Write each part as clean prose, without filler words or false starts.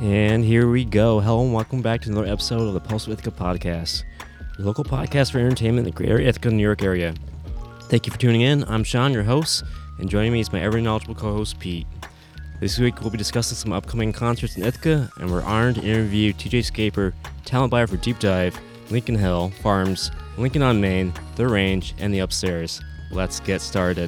And here we go. Hello and welcome back to another episode of the Pulse of Ithaca podcast, your local podcast for entertainment in the greater Ithaca, New York area. Thank you for tuning in. I'm Sean, your host, and joining me is my ever-knowledgeable co-host, Pete. This week, we'll be discussing some upcoming concerts in Ithaca, and we're honored to interview TJ Scaper, talent buyer for Deep Dive, Lincoln Hill, Farms, Lincoln on Main, The Range, and The Upstairs. Let's get started.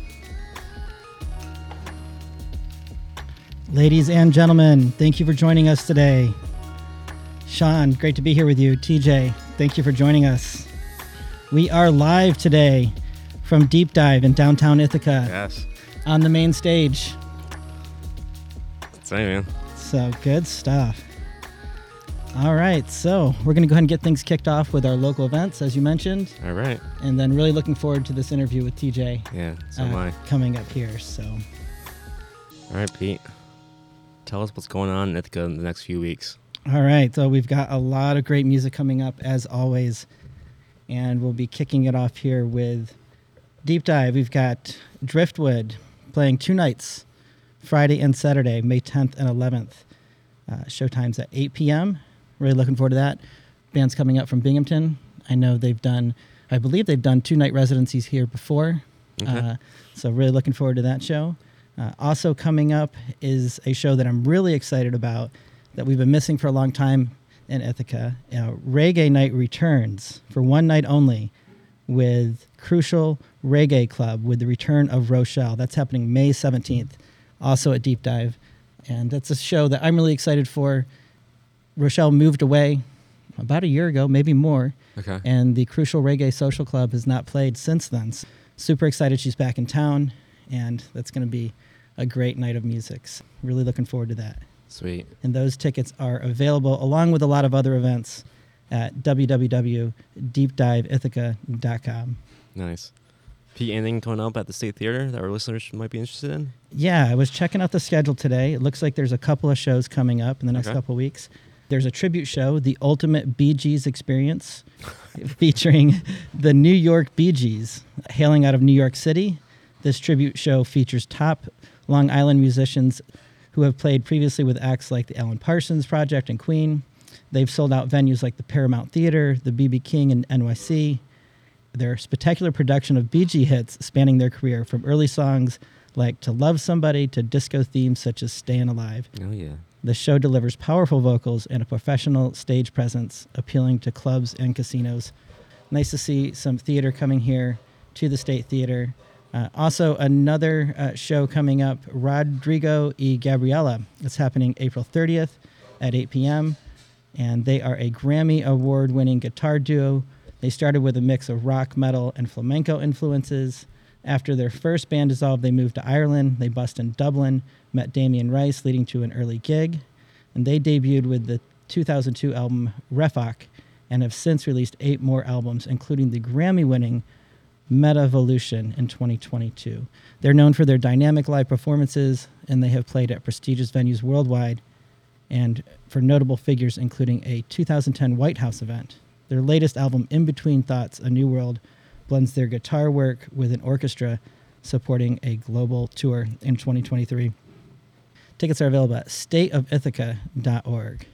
Ladies and gentlemen, thank you for joining us today. Sean, great to be here with you. TJ, thank you for joining us. We are live today from Deep Dive in downtown Ithaca. Yes. On the main stage. Same, man. So, good stuff. All right, so we're going to go ahead and get things kicked off with our local events, as you mentioned. All right. And then really looking forward to this interview with TJ. Yeah, so am I. Coming up here, so. All right, Pete. Tell us what's going on in Ithaca in the next few weeks. All right, so we've got a lot of great music coming up, as always. And we'll be kicking it off here with Deep Dive. We've got Driftwood playing 2 nights, Friday and Saturday, May 10th and 11th. Showtime's at 8 p.m. Really looking forward to that. Band's coming up from Binghamton. I believe they've done 2-night residencies here before. Okay. So really looking forward to that show. Also coming up is a show that I'm really excited about that we've been missing for a long time in Ithaca. Reggae Night returns for 1 night only with Crucial Reggae Club with the return of Rochelle. That's happening May 17th, also at Deep Dive. And that's a show that I'm really excited for. Rochelle moved away about a year ago, maybe more. Okay. And the Crucial Reggae Social Club has not played since then. Super excited she's back in town, and that's going to be a great night of music. Really looking forward to that. Sweet. And those tickets are available along with a lot of other events at www.deepdiveithaca.com. Nice. Pete, anything coming up at the State Theater that our listeners might be interested in? Yeah, I was checking out the schedule today. It looks like there's a couple of shows coming up in the next couple of weeks. There's a tribute show, The Ultimate Bee Gees Experience, featuring the New York Bee Gees, hailing out of New York City. This tribute show features top Long Island musicians who have played previously with acts like the Alan Parsons Project and Queen. They've sold out venues like the Paramount Theater, the B.B. King, and NYC. Their spectacular production of Bee Gee hits spanning their career, from early songs like To Love Somebody to disco themes such as Stayin' Alive. Oh, yeah. The show delivers powerful vocals and a professional stage presence, appealing to clubs and casinos. Nice to see some theater coming here to the State Theater. Also, another show coming up, Rodrigo y Gabriela. It's happening April 30th at 8 p.m., and they are a Grammy Award-winning guitar duo. They started with a mix of rock, metal, and flamenco influences. After their first band dissolved, they moved to Ireland. They bussed in Dublin, met Damien Rice, leading to an early gig. And they debuted with the 2002 album Refok and have since released 8 more albums, including the Grammy-winning Metavolution in 2022. They're known for their dynamic live performances, and they have played at prestigious venues worldwide, and for notable figures including a 2010 White House event. Their latest album, In Between Thoughts, A New World, blends their guitar work with an orchestra, supporting a global tour in 2023. Tickets are available at stateofithaca.org.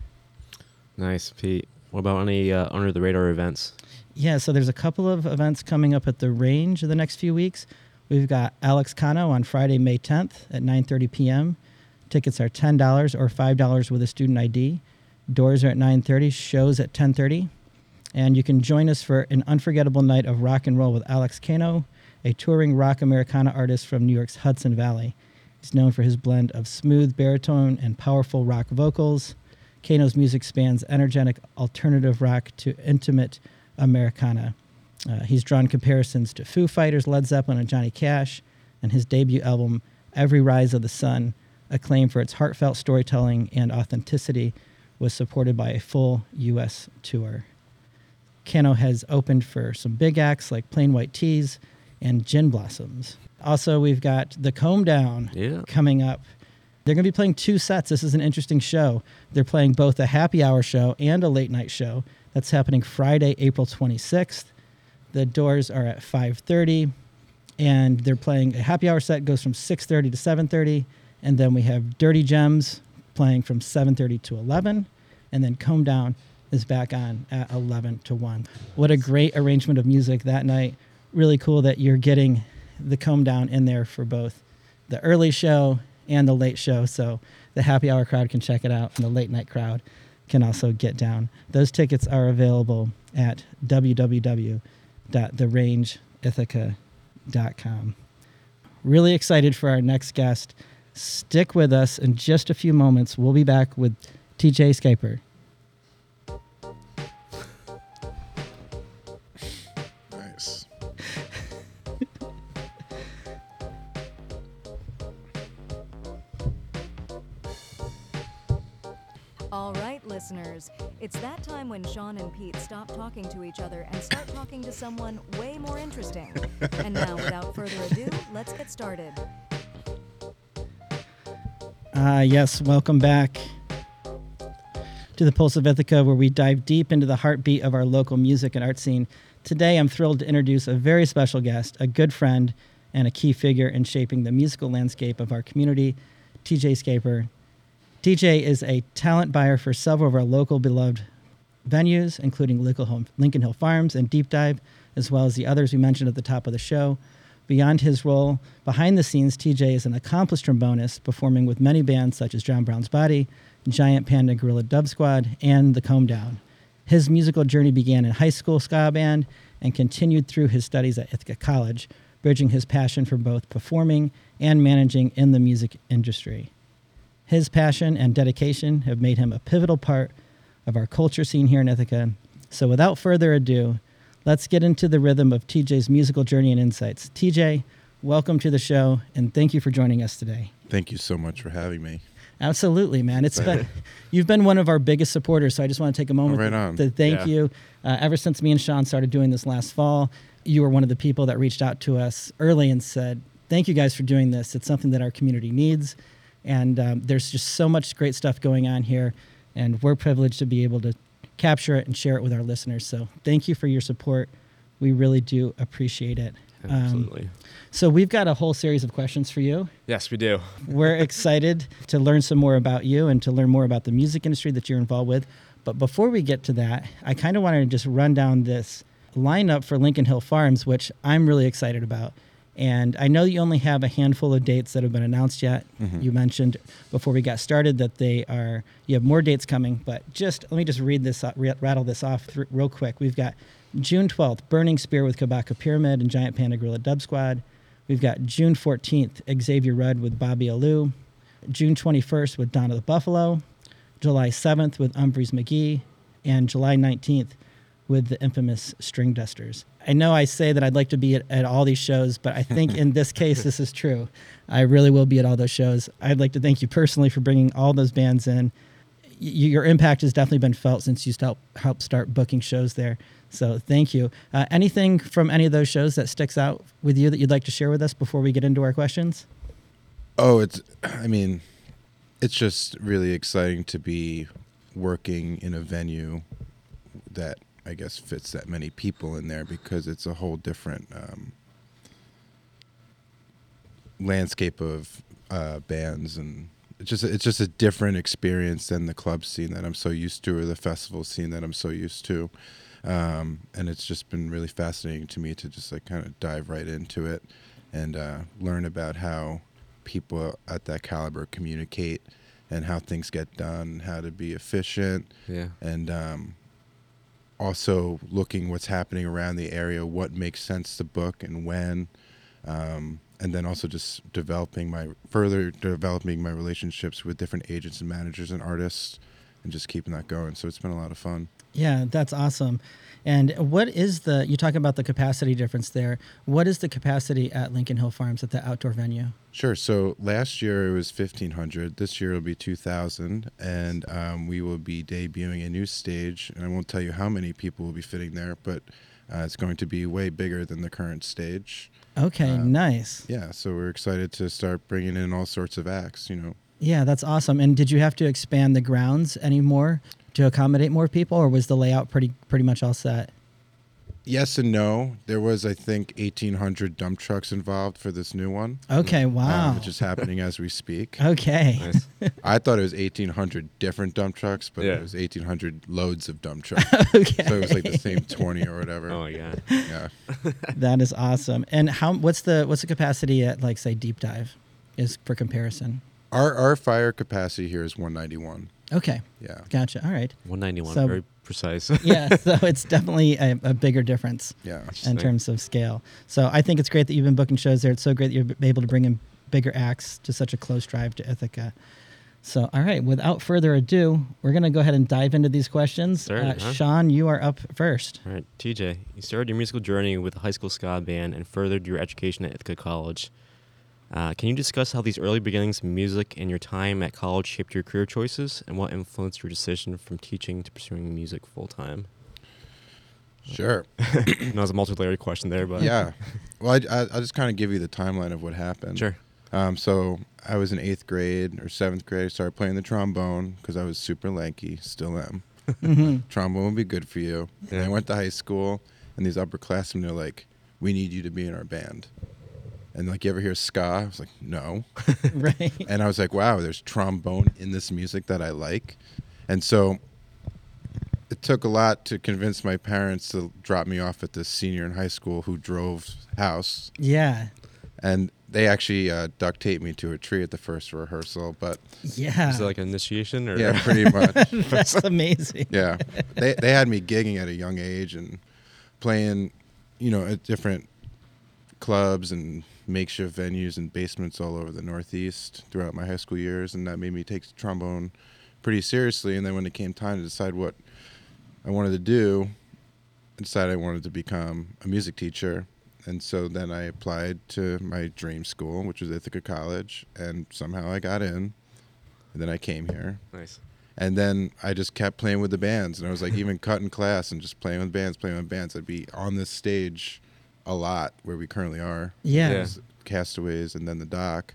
Nice, Pete. What about any under-the-radar events? Yeah, so there's a couple of events coming up at the Range in the next few weeks. We've got Alex Cano on Friday, May 10th at 9:30 p.m. Tickets are $10 or $5 with a student ID. Doors are at 9:30, shows at 10:30. And you can join us for an unforgettable night of rock and roll with Alex Cano, a touring rock Americana artist from New York's Hudson Valley. He's known for his blend of smooth baritone and powerful rock vocals. Cano's music spans energetic alternative rock to intimate Americana. He's drawn comparisons to Foo Fighters, Led Zeppelin, and Johnny Cash, and his debut album, Every Rise of the Sun, acclaimed for its heartfelt storytelling and authenticity, was supported by a full U.S. tour. Cano has opened for some big acts like Plain White T's and Gin Blossoms. Also, we've got The Comb Down coming up. They're going to be playing 2 sets. This is an interesting show. They're playing both a happy hour show and a late night show. That's happening Friday, April 26th. The doors are at 5:30, and they're playing a happy hour set, goes from 6:30 to 7:30, and then we have Dirty Gems playing from 7:30 to 11, and then Comb Down is back on at 11 to 1. What a great arrangement of music that night. Really cool that you're getting the Comb Down in there for both the early show and the late show, so the happy hour crowd can check it out, and the late night crowd can also get down. Those tickets are available at www.therangeithaca.com. Really excited for our next guest. Stick with us. In just a few moments, we'll be back with TJ Schaper. Nice. All right, listeners, it's that time when Sean and Pete stop talking to each other and start talking to someone way more interesting. And now, without further ado, let's get started. Yes, welcome back to the Pulse of Ithaca, where we dive deep into the heartbeat of our local music and art scene. Today, I'm thrilled to introduce a very special guest, a good friend, and a key figure in shaping the musical landscape of our community, TJ Schaper. TJ is a talent buyer for several of our local beloved venues, including Lincoln Hill Farms and Deep Dive, as well as the others we mentioned at the top of the show. Beyond his role behind the scenes, TJ is an accomplished trombonist, performing with many bands such as John Brown's Body, Giant Panda Gorilla Dub Squad, and the Comb Down. His musical journey began in high school ska band and continued through his studies at Ithaca College, bridging his passion for both performing and managing in the music industry. His passion and dedication have made him a pivotal part of our culture scene here in Ithaca. So without further ado, let's get into the rhythm of TJ's musical journey and insights. TJ, welcome to the show, and thank you for joining us today. Thank you so much for having me. Absolutely, man. You've been one of our biggest supporters, so I just want to take a moment to thank you. Ever since me and Sean started doing this last fall, you were one of the people that reached out to us early and said, thank you guys for doing this. It's something that our community needs, and there's just so much great stuff going on here, and we're privileged to be able to capture it and share it with our listeners. So thank you for your support. We really do appreciate it. Absolutely. So we've got a whole series of questions for you. Yes, we do. We're excited to learn some more about you and to learn more about the music industry that you're involved with. But before we get to that, I kind of wanted to just run down this lineup for Lincoln Hill Farms, which I'm really excited about. And I know you only have a handful of dates that have been announced yet. Mm-hmm. You mentioned before we got started that you have more dates coming, but let me just rattle this off real quick. We've got June 12th, Burning Spear with Kabaka Pyramid and Giant Panda Gorilla Dub Squad. We've got June 14th, Xavier Rudd with Bobby Alou. June 21st with Donna the Buffalo. July 7th with Umphreys McGee. And July 19th with the infamous String Dusters. I know I say that I'd like to be at all these shows, but I think in this case, this is true. I really will be at all those shows. I'd like to thank you personally for bringing all those bands in. Your impact has definitely been felt since you helped start booking shows there. So thank you. Anything from any of those shows that sticks out with you that you'd like to share with us before we get into our questions? Oh, it's just really exciting to be working in a venue that I guess fits that many people in there, because it's a whole different landscape of bands, and it's just a different experience than the club scene that I'm so used to, or the festival scene that I'm so used to. And it's just been really fascinating to me to just like kind of dive right into it and learn about how people at that caliber communicate and how things get done, how to be efficient. Yeah. And also looking what's happening around the area, what makes sense to book and when. And then also just developing my relationships with different agents and managers and artists, and just keeping that going. So it's been a lot of fun. Yeah, that's awesome. And what is you talk about the capacity difference there. What is the capacity at Lincoln Hill Farms at the outdoor venue? Sure. So last year it was 1,500. This year it'll be 2,000. And we will be debuting a new stage. And I won't tell you how many people will be fitting there, but it's going to be way bigger than the current stage. Okay, nice. Yeah, so we're excited to start bringing in all sorts of acts, Yeah, that's awesome. And did you have to expand the grounds anymore to accommodate more people, or was the layout pretty much all set? Yes and no. There was, I think, 1,800 dump trucks involved for this new one. Okay, wow. Which is happening as we speak. Okay. Nice. I thought it was 1,800 different dump trucks, but Yeah. it was 1,800 loads of dump trucks. Okay. So it was like the same 20 or whatever. Oh my god. Yeah. That is awesome. And what's the capacity at, like, say, Deep Dive is for comparison? Our fire capacity here is 191. Okay. Yeah. Gotcha. All right. 191. So- Very precise. Yeah, so it's definitely a bigger difference Yeah. in Interesting. terms of scale. So I think it's great that you've been booking shows there. It's so great that you're able to bring in bigger acts to such a close drive to Ithaca. So, all right, without further ado, we're going to go ahead and dive into these questions. Certainly, huh? Sean, you are up first. All right, TJ, you started your musical journey with a high school ska band and furthered your education at Ithaca College. Can you discuss how these early beginnings in music and your time at college shaped your career choices and what influenced your decision from teaching to pursuing music full time? Sure. That was a multi-layered question there, but Yeah. Well, I'll just kind of give you the timeline of what happened. sure. So I was in 8th grade or 7th grade. I started playing the trombone because I was super lanky, still am. Mhm. Trombone would be good for you. And Yeah. I went to high school, and these upperclassmen, they're like, we need you to be in our band. And like, you ever hear ska? I was like, no. Right. And I was like, wow, there's trombone in this music that I like. And so it took a lot to convince my parents to drop me off at this senior in high school who drove house. Yeah. And they actually duct taped me to a tree at the first rehearsal. But Yeah. Is it like an initiation or? yeah, pretty much. That's amazing. Yeah. They had me gigging at a young age and playing, at different clubs and makeshift venues and basements all over the Northeast throughout my high school years, and that made me take trombone pretty seriously. And then when it came time to decide what I wanted to do, I decided I wanted to become a music teacher. And so then I applied to my dream school, which was Ithaca College, and somehow I got in. And then I came here. Nice. And then I just kept playing with the bands, and I was like even cutting class and just playing with bands. I'd be on this stage a lot where we currently are. Yeah. Yeah. There's Castaways and then the Dock.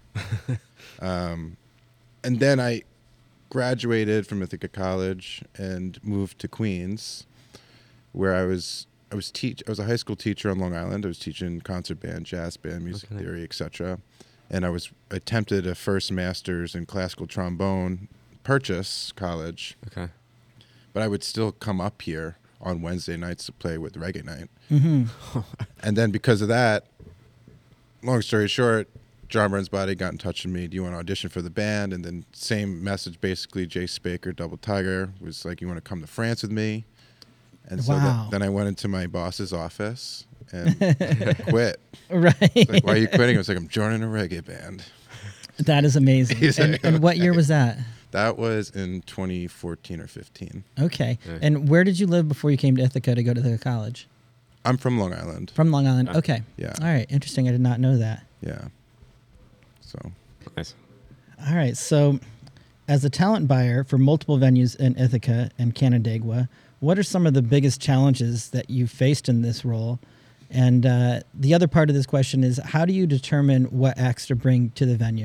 And then I graduated from Ithaca College and moved to Queens, where I was a high school teacher on Long Island. I was teaching concert band, jazz band, music Okay. theory, etc. And I attempted a first master's in classical trombone, Purchase College, Okay. but I would still come up here on Wednesday nights to play with Reggae Night. Hmm. And then because of that, long story short, John Burns Body got in touch with me. Do you want to audition for the band? And then same message, basically. Jay Spaker, Double Tiger, was like, you want to come to France with me? And so Wow. then I went into my boss's office and quit. Right. Like, why are you quitting? I was like, I'm joining a reggae band. That is amazing. He's And, like, and what year was that? That was in 2014 or 15. Okay. Yeah. And where did you live before you came to Ithaca to go to the college? I'm from Long Island. From Long Island. Okay. Okay. Yeah. All right. Interesting. I did not know that. Yeah. So, Nice. All right. So, as a talent buyer for multiple venues in Ithaca and Canandaigua, what are some of the biggest challenges that you faced in this role? And the other part of this question is, how do you determine what acts to bring to the venue?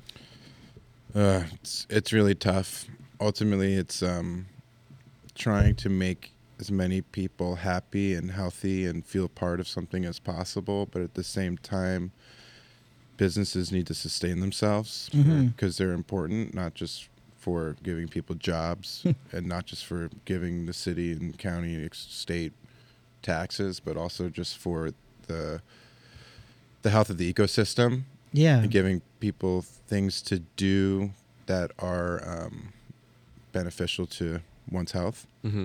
it's really tough. Ultimately, it's trying to make as many people happy and healthy and feel part of something as possible. But at the same time, businesses need to sustain themselves because they're important, not just for giving people jobs and not just for giving the city and county, state taxes, but also just for the health of the ecosystem. Yeah. And giving people things to do that are beneficial to one's health. Mm-hmm.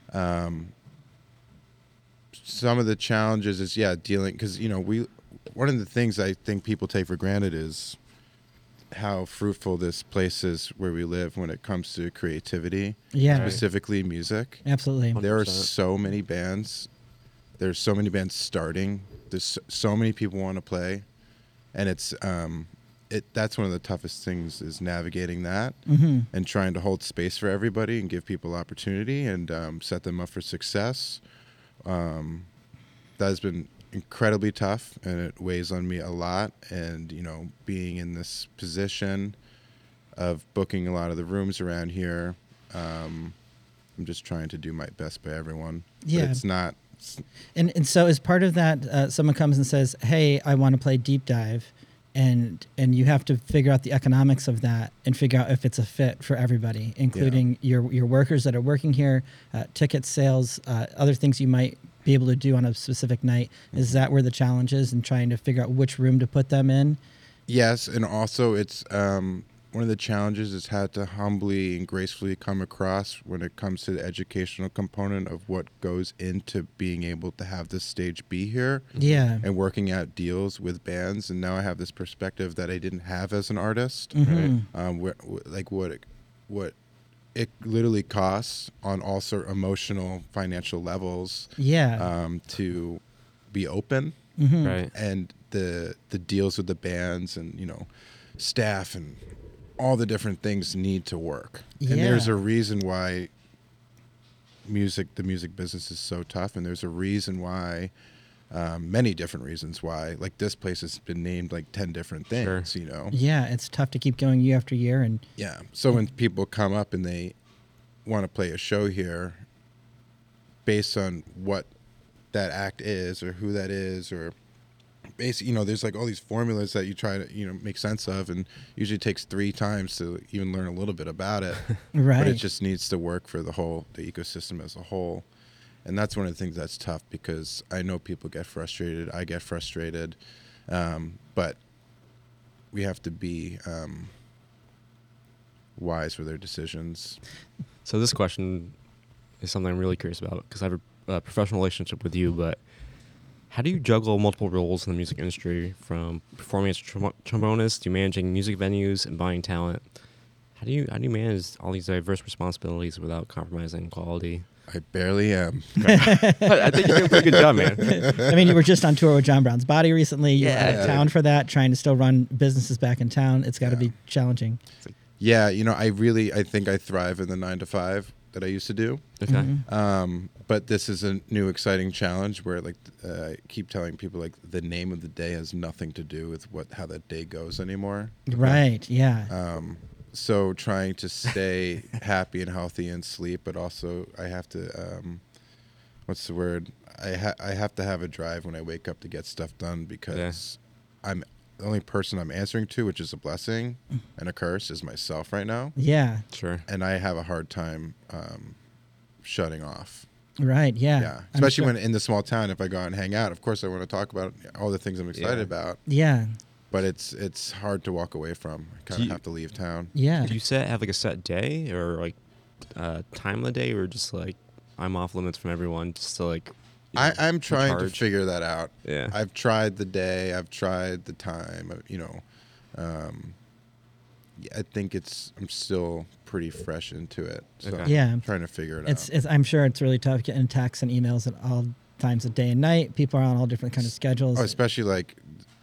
Some of the challenges is dealing, because one of the things I think people take for granted is how fruitful this place is where we live when it comes to creativity, Yeah. specifically music. Absolutely. There are 100%. so many bands. There's so many bands starting. There's so many people want to play. And it's that's one of the toughest things, is navigating that and trying to hold space for everybody and give people opportunity and set them up for success. That has been incredibly tough, and it weighs on me a lot. And being in this position of booking a lot of the rooms around here, I'm just trying to do my best by everyone. Yeah. But And so as part of that, someone comes and says, "Hey, I want to play deep dive," and you have to figure out the economics of that and figure out if it's a fit for everybody, including your workers that are working here, ticket sales, other things you might be able to do on a specific night. Is that where the challenge is in trying to figure out which room to put them in? Yes, and also it's one of the challenges is how to humbly and gracefully come across when it comes to the educational component of what goes into being able to have this stage be here. Yeah. And working out deals with bands, and now I have this perspective that I didn't have as an artist. Like what it literally costs on all sort of emotional, financial levels. Yeah. To be open, Right. and the deals with the bands and staff and all the different things need to work. Yeah. And there's a reason why the music business is so tough, and there's a reason why. Many different reasons why, like this place has been named like 10 different things, Yeah, it's tough to keep going year after year. And Yeah. So when people come up and they want to play a show here based on what that act is or who that is, or basically, there's like all these formulas that you try to, make sense of, and usually takes 3 times to even learn a little bit about it. right. But it just needs to work for the ecosystem as a whole. And that's one of the things that's tough, because I know people get frustrated. I get frustrated. But we have to be wise with their decisions. So this question is something I'm really curious about, because I have a professional relationship with you, but how do you juggle multiple roles in the music industry, from performing as a trombonist to managing music venues and buying talent? How do you manage all these diverse responsibilities without compromising quality? I barely am. I think you're doing a pretty good job, man. I mean, you were just on tour with John Brown's Body recently. You were out Yeah. of town for that, trying to still run businesses back in town. It's got to be challenging. Yeah, I think I thrive in the 9 to 5 that I used to do. Okay. But this is a new exciting challenge where, like, I keep telling people, like, the name of the day has nothing to do with how that day goes anymore. Right. Yeah. So trying to stay happy and healthy and sleep, but also I have to, what's the word? I have to have a drive when I wake up to get stuff done, because I'm the only person I'm answering to, which is a blessing and a curse, is myself right now. Yeah. Sure. And I have a hard time shutting off. Right. Yeah. Yeah. I'm Especially sure- when in the small town, if I go out and hang out, of course I want to talk about all the things I'm excited about, Yeah. but it's hard to walk away from. I kind of have to leave town. Yeah. Do you have like a set day, or like time of the day, or just like I'm off limits from everyone, just to like I'm trying to recharge? figure that out. Yeah. I've tried the day, I've tried the time, I think I'm still pretty fresh into it. So Okay. Yeah. I'm trying to figure it out. It's I'm sure it's really tough getting texts and emails at all times of day and night. People are on all different kind of schedules. Oh, especially like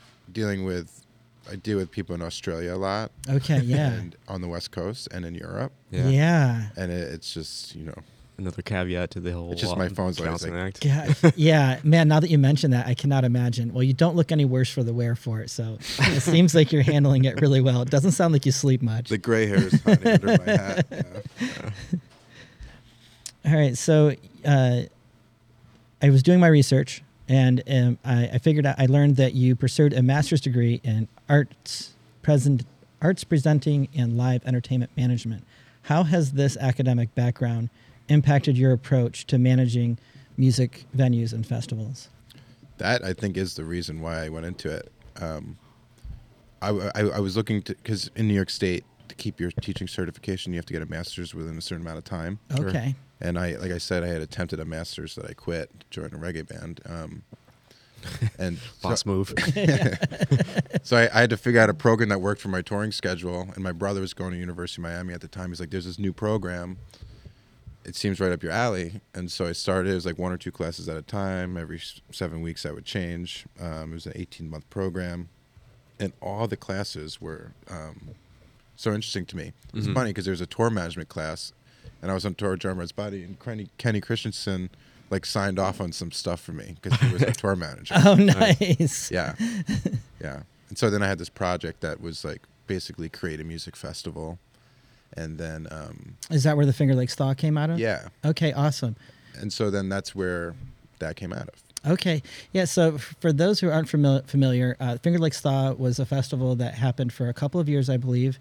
I deal with people in Australia a lot. Okay. Yeah. And on the West Coast and in Europe. Yeah. Yeah. And it's just, Another caveat to the whole. It's just my phone's always balancing like- act. Yeah, yeah, man. Now that you mention that, I cannot imagine. Well, you don't look any worse for the wear for it, so it seems like you're handling it really well. It doesn't sound like you sleep much. the gray hair is hiding under my hat. Yeah. All right, so I was doing my research, and I figured out. I learned that you pursued a master's degree in arts presenting and live entertainment management. How has this academic background impacted your approach to managing music venues and festivals? That, I think, is the reason why I went into it. I was looking to, because in New York State, to keep your teaching certification, you have to get a master's within a certain amount of time. Okay. And like I said, I had attempted a master's that I quit to join a reggae band. And Boss move. so I had to figure out a program that worked for my touring schedule. And my brother was going to University of Miami at the time. He's like, there's this new program. It seems right up your alley. And so I started. It was like 1 or 2 classes at a time. Every 7 weeks I would change. It was an 18-month program. And all the classes were so interesting to me. It's funny because there was a tour management class, and I was on tour with John Brown's Body, and Kenny Christensen like signed off on some stuff for me because he was a tour manager. Oh, nice. Yeah. Yeah. And so then I had this project that was like basically create a music festival. And then Is that where the Finger Lakes Thaw came out of? yeah. Okay, awesome. And so then that's where that came out of. Okay. Yeah. So for those who aren't familiar, Finger Lakes Thaw was a festival that happened for a couple of years, I believe.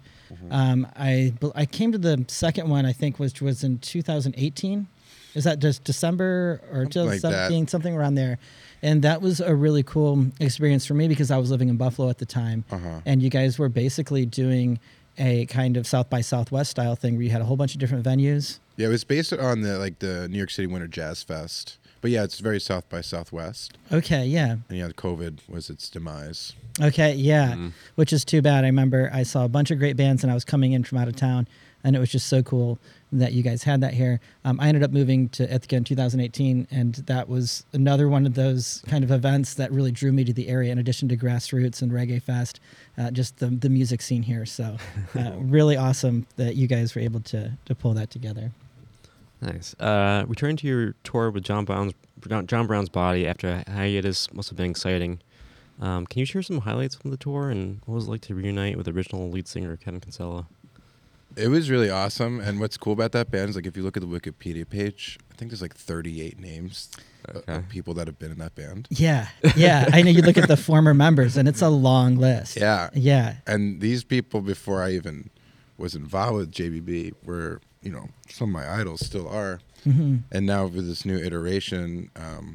I came to the second one, I think, which was in 2018. Is that just December or Something like that. 2017, something around there? And that was a really cool experience for me because I was living in Buffalo at the time. And you guys were basically doing a kind of South by Southwest style thing where you had a whole bunch of different venues. Yeah, it was based on the New York City Winter Jazz Fest. But yeah, it's very South by Southwest. Okay, yeah. And yeah, COVID was its demise. Okay, yeah, which is too bad. I remember I saw a bunch of great bands and I was coming in from out of town, and it was just so cool that you guys had that here. I ended up moving to Ithaca in 2018, and that was another one of those kind of events that really drew me to the area, in addition to Grassroots and Reggae Fest, just the music scene here. So really awesome that you guys were able to pull that together. Nice. Returning to your tour with John Brown's Body after a hiatus must have been exciting. Can you share some highlights from the tour and what was it like to reunite with original lead singer Kevin Kinsella? It was really awesome. And what's cool about that band is like if you look at the Wikipedia page, I think there's like 38 names of people that have been in that band. Yeah, yeah. I know you look at the former members, and it's a long list. Yeah. Yeah. And these people, before I even was involved with JBB, were, you know, some of my idols still are. And now with this new iteration,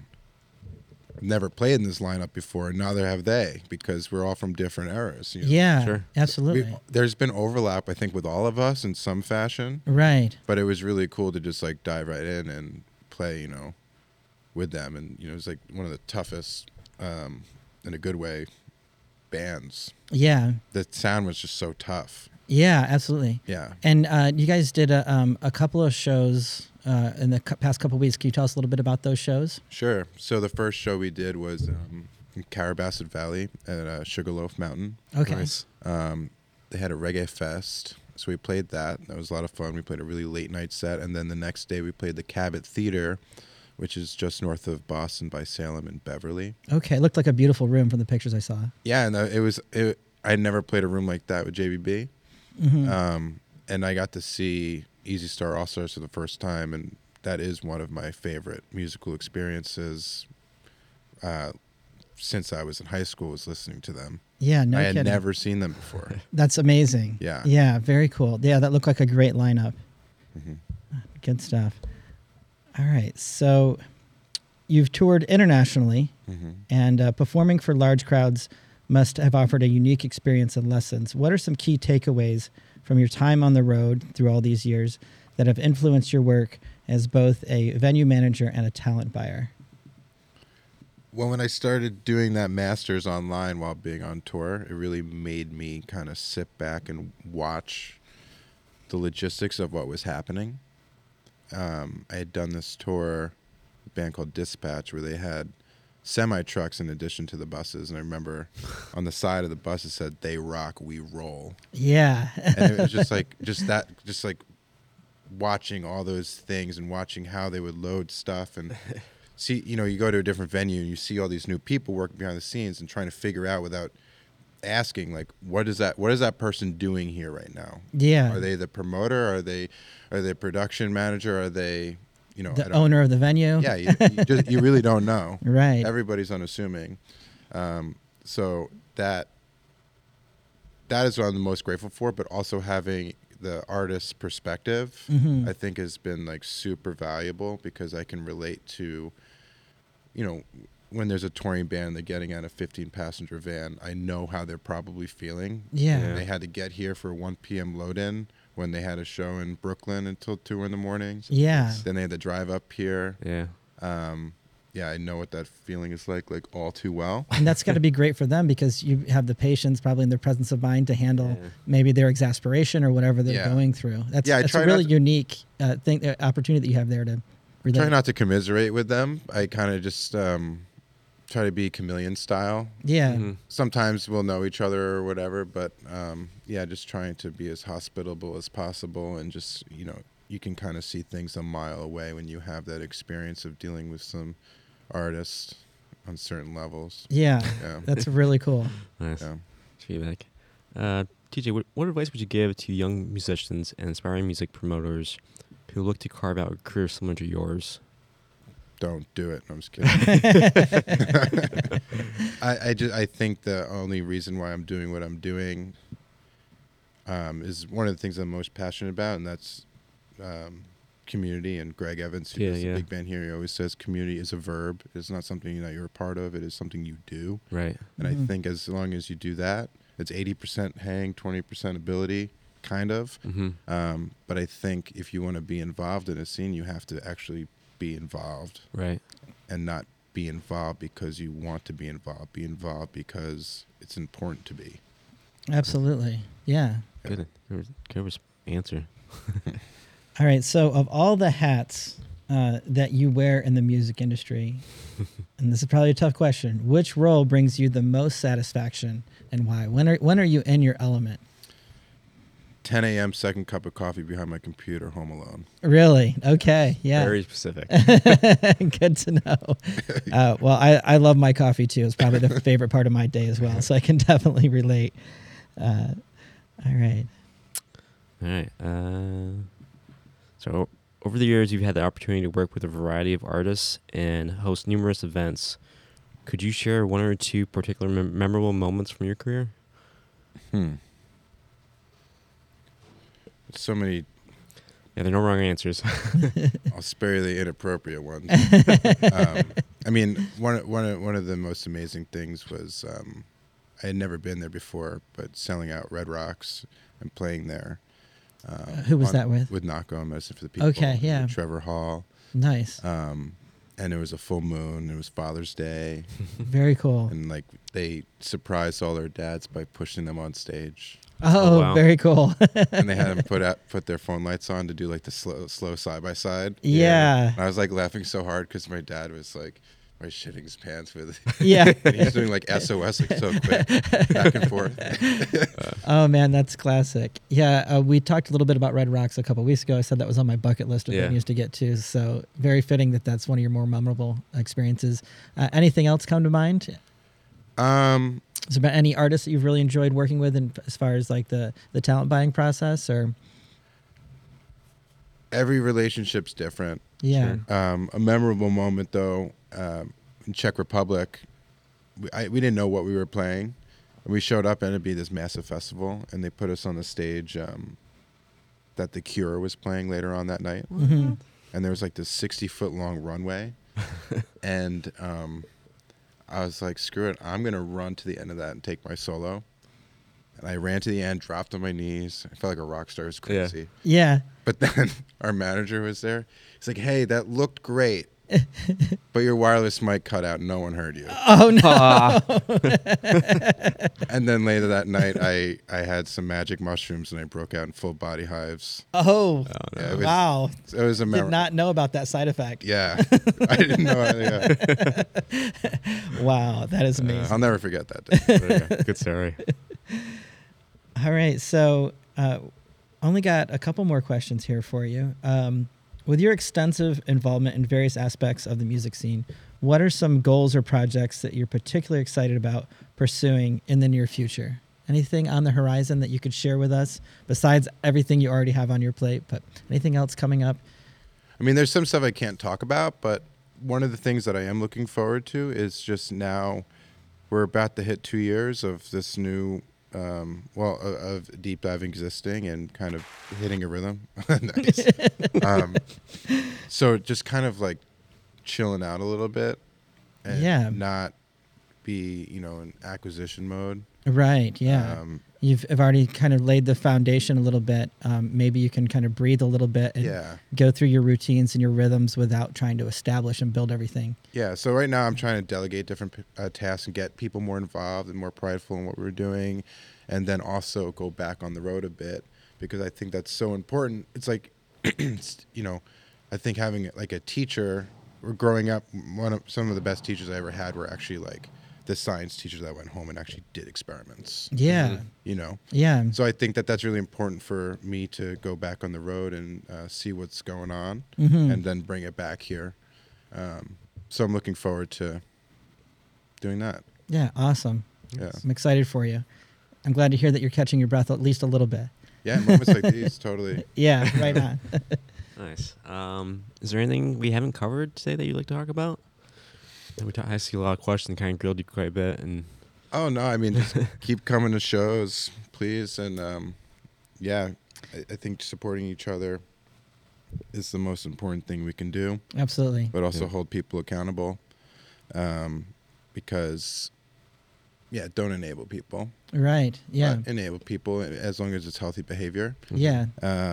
I've never played in this lineup before, and neither have they, because we're all from different eras. You know? Yeah, Sure. absolutely. There's been overlap, I think, with all of us in some fashion, Right. but it was really cool to just like dive right in and play, you know, with them. And, you know, it was like one of the toughest, in a good way, bands. Yeah. The sound was just so tough. Yeah, absolutely. Yeah. And you guys did a couple of shows in the past couple of weeks. Can you tell us a little bit about those shows? Sure. So the first show we did was in Carrabassett Valley at Sugarloaf Mountain. Okay. Nice. They had a reggae fest, so we played that. That was a lot of fun. We played a really late night set, and then the next day we played the Cabot Theater, which is just north of Boston by Salem and Beverly. Okay. It looked like a beautiful room from the pictures I saw. Yeah, and I'd never played a room like that with JBB. And I got to see Easy Star All Stars for the first time, and that is one of my favorite musical experiences since I was in high school, was listening to them. Yeah, no I had kidding. never seen them before. That's amazing. Yeah. Yeah, very cool. Yeah, that looked like a great lineup. Good stuff. All right, so you've toured internationally, and performing for large crowds must have offered a unique experience and lessons. What are some key takeaways from your time on the road through all these years that have influenced your work as both a venue manager and a talent buyer? Well, when I started doing that master's online while being on tour, it really made me kind of sit back and watch the logistics of what was happening. I had done this tour, a band called Dispatch, where they had semi-trucks in addition to the buses. And I remember on the side of the bus it said, "They rock, we roll." Yeah. And it was just like watching all those things and watching how they would load stuff and see, you know, you go to a different venue and you see all these new people working behind the scenes and trying to figure out without asking, like, what is that person doing here right now? Yeah. Are they the promoter? Are they production manager? Are they, you know, The owner of the venue? Yeah, you really don't know. Right. Everybody's unassuming. So that is what I'm the most grateful for, but also having the artist's perspective, I think has been like super valuable, because I can relate to, you know, when there's a touring band, they're getting out a 15-passenger van, I know how they're probably feeling. Yeah. They had to get here for 1 p.m. load-in when they had a show in Brooklyn until 2 a.m. Yeah. Then they had to drive up here. Yeah. Yeah, I know what that feeling is like all too well. And that's got to be great for them, because you have the patience probably in their presence of mind to handle maybe their exasperation or whatever they're going through. That's a really unique opportunity that you have there to relate. Try not to commiserate with them. I kind of just try to be chameleon style. Yeah. Sometimes we'll know each other or whatever, but yeah, just trying to be as hospitable as possible, and just, you know, you can kind of see things a mile away when you have that experience of dealing with some artists on certain levels. Yeah. Yeah. That's really cool. Nice. Yeah. Feedback. TJ, what advice would you give to young musicians and aspiring music promoters who look to carve out a career similar to yours? don't do it. No, I'm just kidding. I think the only reason why I'm doing what I'm doing is one of the things I'm most passionate about, and that's community. And Greg Evans, who is the big band here, he always says community is a verb. It's not something that you're a part of. It is something you do. Right. And I think as long as you do that, it's 80% hang, 20% ability, kind of. Mm-hmm. But I think if you want to be involved in a scene, you have to actually be involved. Right. And not be involved because you want to be involved. Be involved because it's important to be. Absolutely. Yeah. Good answer. All right. So, of all the hats that you wear in the music industry, and this is probably a tough question, which role brings you the most satisfaction and why? When are you in your element? 10 a.m. second cup of coffee behind my computer, home alone. Really? Okay. Yeah. Very specific. Good to know. Well, I love my coffee too. It's probably the favorite part of my day as well. So I can definitely relate. All right. All right. So over the years, you've had the opportunity to work with a variety of artists and host numerous events. Could you share one or two particular memorable moments from your career? So many. Yeah, there are no wrong answers. I'll spare you the inappropriate ones. I mean, one of the most amazing things was I had never been there before, but selling out Red Rocks and playing there. Who was that with? With Not Going Medicine for the People. Okay, yeah. Trevor Hall. Nice. And it was a full moon. It was Father's Day. Very cool. And like they surprised all their dads by pushing them on stage. Oh, wow. Very cool. And they had them put their phone lights on to do like the slow side by side. Yeah. And I was like laughing so hard because my dad was like shitting his pants with it. Yeah. And he's doing like SOS like so quick, back and forth. Oh man, that's classic. Yeah, we talked a little bit about Red Rocks a couple of weeks ago. I said that was on my bucket list of venues to get to. So very fitting that that's one of your more memorable experiences. Anything else come to mind? Has there been any artists that you've really enjoyed working with, in, as far as like the talent buying process, or? Every relationship's different. Yeah. Sure. A memorable moment though, in Czech Republic, we didn't know what we were playing. We showed up and it'd be this massive festival, and they put us on the stage that The Cure was playing later on that night. Mm-hmm. And there was like this 60-foot long runway. And I was like, screw it, I'm going to run to the end of that and take my solo. And I ran to the end, dropped on my knees. I felt like a rock star. It was crazy. Yeah. But then our manager was there. He's like, hey, that looked great. But your wireless mic cut out. No one heard you. Oh, no. And then later that night, I had some magic mushrooms and I broke out in full body hives. Oh, Yeah, wow. It was a Did not know about that side effect. Yeah. I didn't know. Yeah. Wow, that is amazing. I'll never forget that day. Good story. All right, so only got a couple more questions here for you. With your extensive involvement in various aspects of the music scene, what are some goals or projects that you're particularly excited about pursuing in the near future? Anything on the horizon that you could share with us besides everything you already have on your plate, but anything else coming up? I mean, there's some stuff I can't talk about, but one of the things that I am looking forward to is just now we're about to hit 2 years of this new of Deep Dive existing and kind of hitting a rhythm. Nice. So just kind of like chilling out a little bit and not be, in acquisition mode. Right, yeah. You've already kind of laid the foundation a little bit. Maybe you can kind of breathe a little bit and go through your routines and your rhythms without trying to establish and build everything. Yeah, so right now I'm trying to delegate different tasks and get people more involved and more prideful in what we're doing, and then also go back on the road a bit, because I think that's so important. It's like, I think having like a teacher, or growing up, some of the best teachers I ever had were actually like the science teachers that went home and actually did experiments. Yeah. Yeah. So I think that that's really important for me to go back on the road and see what's going on, Mm-hmm. and then bring it back here. So I'm looking forward to doing that. Yeah, awesome. Yeah. I'm excited for you. I'm glad to hear that you're catching your breath at least a little bit. Yeah, moments like these, totally. Yeah, right on. Nice. Is there anything we haven't covered today that you'd like to talk about? I see a lot of questions, kind of grilled you quite a bit. And Oh, no, I mean, just keep coming to shows, please. And, yeah, I think supporting each other is the most important thing we can do, Absolutely. but also hold people accountable, because, yeah, don't enable people. Right. Yeah. But enable people as long as it's healthy behavior. Yeah.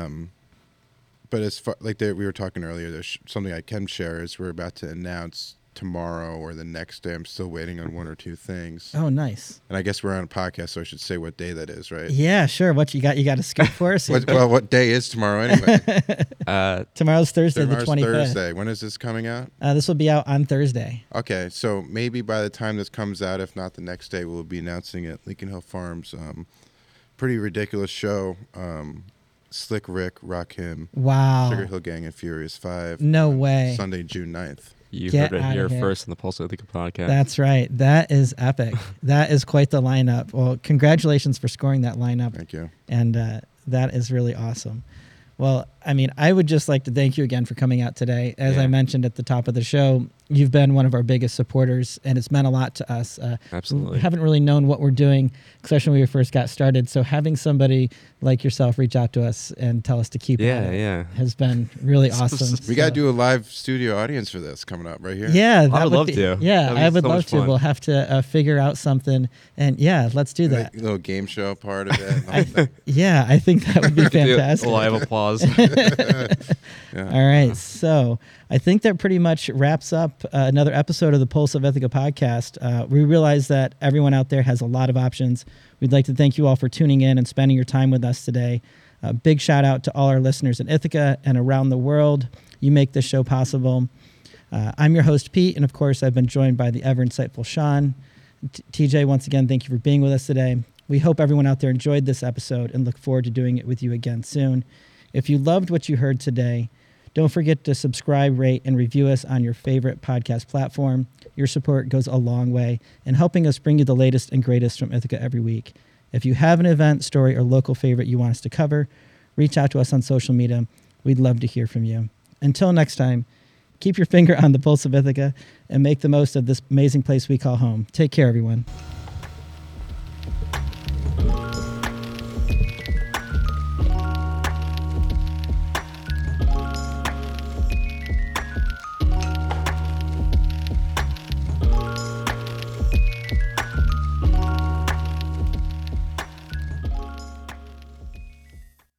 But as far like we were talking earlier, there's something I can share is we're about to announce tomorrow or the next day. I'm still waiting on one or two things. Oh, nice. And I guess we're on a podcast, so I should say what day that is, right? Yeah, sure. What you got? You got a scoop for us? What day is tomorrow anyway? Tomorrow's Thursday, Tomorrow's the 25th. Thursday. When is this coming out? This will be out on Thursday. Okay, so maybe by the time this comes out, if not the next day, we'll be announcing at Lincoln Hill Farms. Pretty ridiculous show. Slick Rick, Rakim, Wow. Sugar Hill Gang, and Furious 5. No way. Sunday, June 9th. you Get heard it outta here here. first in the Pulse of Ithaca podcast. That's right. That is epic. That is quite the lineup. Well, congratulations for scoring that lineup. Thank you. And that is really awesome. Well, I mean, I would just like to thank you again for coming out today. As Yeah. I mentioned at the top of the show, you've been one of our biggest supporters, and it's meant a lot to us. Absolutely. We haven't really known what we're doing, especially when we first got started. So having somebody like yourself reach out to us and tell us to keep at it Yeah. has been really awesome. We got to do a live studio audience for this coming up right here. Yeah, that I would love be, to. Yeah, That'd be I would so love much to. fun. We'll have to figure out something, and yeah, let's do that. Like, little game show part of it. the whole thing. Yeah, I think that would be Do fantastic. a live applause. Yeah. All right, so I think that pretty much wraps up another episode of the Pulse of Ithaca podcast. We realize that everyone out there has a lot of options. We'd like to thank you all for tuning in and spending your time with us today. A big shout out to all our listeners in Ithaca and around the world. You make this show possible. I'm your host, Pete, and of course, I've been joined by the ever insightful Sean. TJ, once again, thank you for being with us today. We hope everyone out there enjoyed this episode and look forward to doing it with you again soon. If you loved what you heard today, don't forget to subscribe, rate, and review us on your favorite podcast platform. Your support goes a long way in helping us bring you the latest and greatest from Ithaca every week. If you have an event, story, or local favorite you want us to cover, reach out to us on social media. We'd love to hear from you. Until next time, keep your finger on the pulse of Ithaca and make the most of this amazing place we call home. Take care, everyone.